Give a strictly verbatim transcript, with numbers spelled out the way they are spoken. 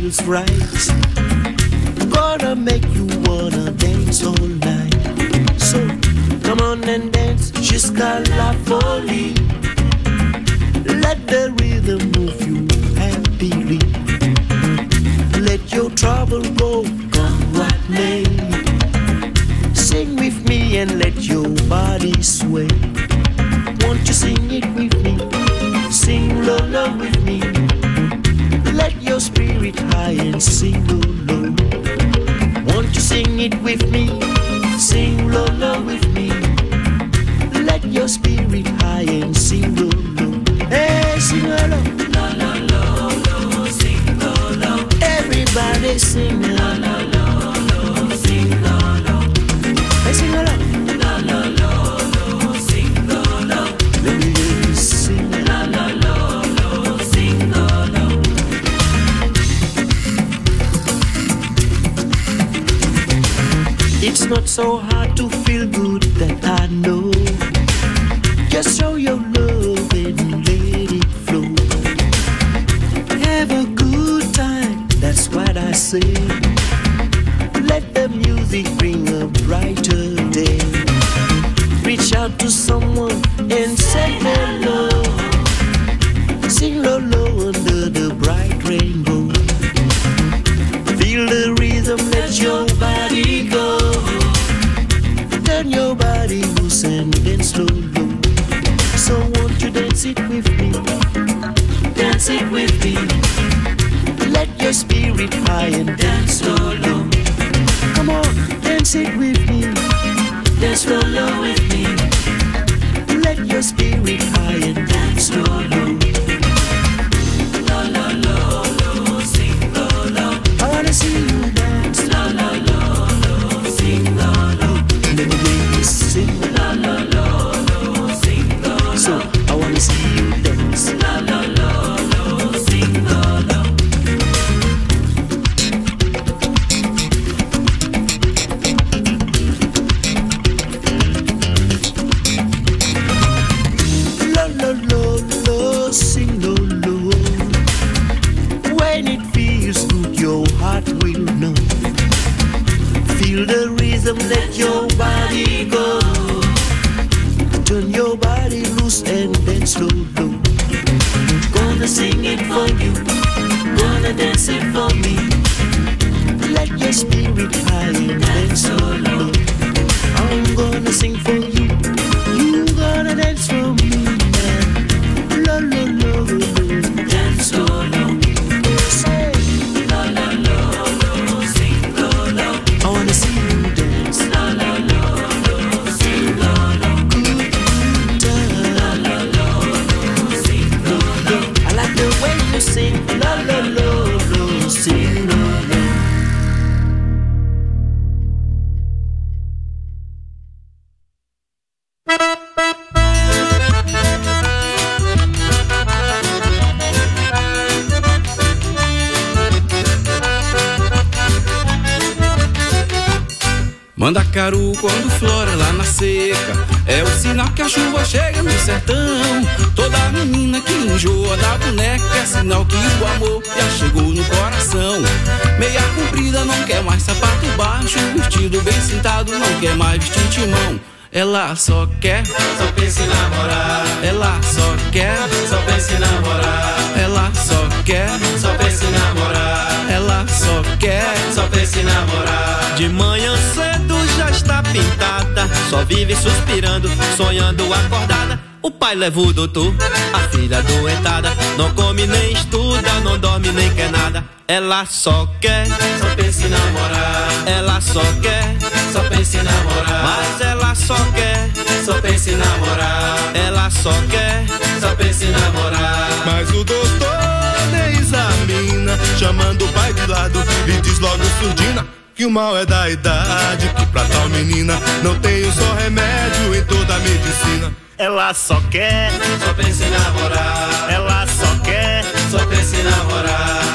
feels right. Gonna make you wanna dance all night. So come on and dance, jusqu'à la folie. Let the rhythm move you happily. Let your trouble go, come what may. Sing with me and let your body sway. Won't you sing it with me? Sing low, low with me. Let your spirit high and sing low, low. Won't you sing it with me? Sing low, low with me. Let your spirit high and sing low, low. Hey, sing low, low. Low, low, low, low. Sing low, low. Everybody sing low, low, low, low. Sing low, low. Hey, sing low, low. Low, low, low, low. Sing low, low. Let me hear you sing low, low, low, low. Sing low, low. It's not so hard to feel good, that I know. Just show your love and let it flow. Have a good time, that's what I say. Let the music bring a brighter day. Reach out to someone and say hello. Sing low, low under the bright rainbow. Feel the rhythm, let your body go. Turn your body loose and dance slow, low. So won't you dance it with me? Dance it with me. Let your spirit high and dance slow, low. Come on, dance it with me. Dance slow, low with me. Let your spirit high and dance slow, low. Low, low, low, low, sing low, low. I wanna see you dance. Low, low, low, low, sing low, low. Let me hear you sing. Low, low, low, low, sing low, low. So I wanna see you dance. Low, low, low, low, sing low, low. Low, low, low, low, sing low, low. When it feels good, your heart will know. Feel the rhythm, let your body go. Turn your body loose and dance slow, low. Gonna sing it for you, gonna dance it for me. Let your spirit high and dance so low. I'm gonna sing for you, you gonna dance for me. Low, low, low, low, dance so low. Say, low, low, low, low, sing low, low. I wanna see you dance. Low, low, low, low, sing low, low. Good time. Low, low, low, low, sing low, low. I like the way you sing. Low, low, low, low, sing low, low. Mandacaru quando flora lá na seca é o sinal que a chuva chega no sertão. Toda menina que enjoa da boneca é sinal que o amor já chegou no coração. Meia comprida não quer mais sapato baixo, vestido bem sentado não quer mais vestir timão. Ela só quer, só pensa em namorar. Ela só quer, só pensa em namorar. Ela só quer, só pensa em namorar. Ela só quer, só pensa em namorar. De manhã cedo já está pintada, só vive suspirando, sonhando acordada. O pai leva o doutor, a filha doentada, não come nem estuda, não dorme nem quer nada. Ela só quer, só pensa em namorar. Ela só quer, só pensa em namorar. mas ela só quer, só pensa em namorar. ela só quer, só pensa em namorar. Mas o doutor nem examina, chamando o pai de lado e diz logo surdina que o mal é da idade, que pra tal menina não tem um só remédio em toda a medicina. ela só quer, só pensa em namorar. ela só quer, só pensa em namorar.